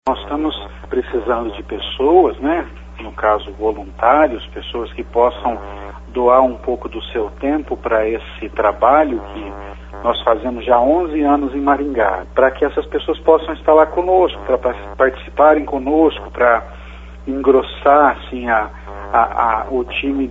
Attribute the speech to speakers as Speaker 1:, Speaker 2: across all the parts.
Speaker 1: Nós estamos precisando de pessoas, né? No caso, voluntários, pessoas que possam doar um pouco do seu tempo para esse trabalho que nós fazemos já há 11 anos em Maringá, para que essas pessoas possam estar lá conosco, para participarem conosco, para engrossar assim, o time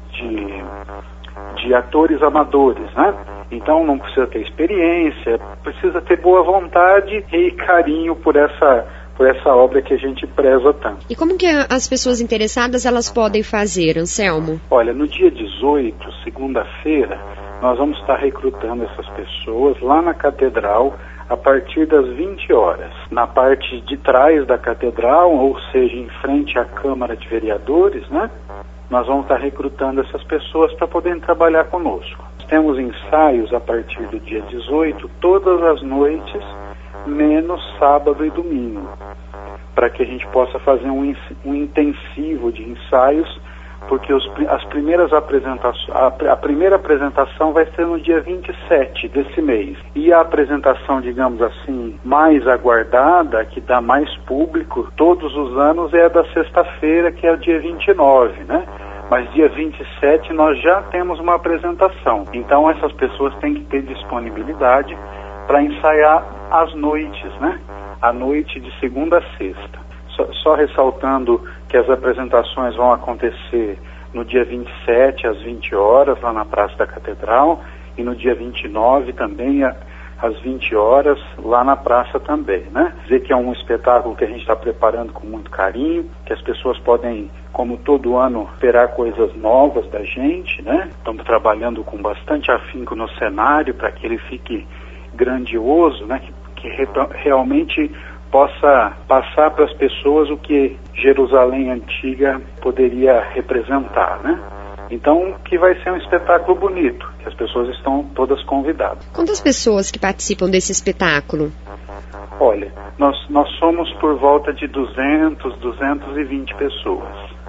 Speaker 1: de atores amadores, né? Então não precisa ter experiência, precisa ter boa vontade e carinho por essa obra que a gente preza tanto.
Speaker 2: E como que as pessoas interessadas elas podem fazer, Anselmo?
Speaker 1: Olha, no dia 18, segunda-feira, nós vamos estar recrutando essas pessoas lá na Catedral a partir das 20 horas. Na parte de trás da Catedral, ou seja, em frente à Câmara de Vereadores, né? Nós vamos estar recrutando essas pessoas para poderem trabalhar conosco. Temos ensaios a partir do dia 18, todas as noites, menos sábado e domingo, para que a gente possa fazer um intensivo de ensaios, porque as primeiras apresentações, a primeira apresentação vai ser no dia 27 desse mês, e a apresentação, digamos assim, mais aguardada, que dá mais público todos os anos, é a da sexta-feira, que é o dia 29, né? Mas dia 27 nós já temos uma apresentação, então essas pessoas têm que ter disponibilidade para ensaiar às noites, né? À noite de segunda a sexta. Só ressaltando que as apresentações vão acontecer no dia 27 às 20 horas, lá na Praça da Catedral, e no dia 29 também às 20 horas, lá na praça também, né? Dizer que é um espetáculo que a gente está preparando com muito carinho, que as pessoas podem, como todo ano, esperar coisas novas da gente, né? Estamos trabalhando com bastante afinco no cenário para que ele fique grandioso, né? Que realmente possa passar para as pessoas o que Jerusalém Antiga poderia representar, né? Então, que vai ser um espetáculo bonito, que as pessoas estão todas convidadas.
Speaker 2: Quantas pessoas que participam desse espetáculo?
Speaker 1: Olha, nós somos por volta de 220 pessoas.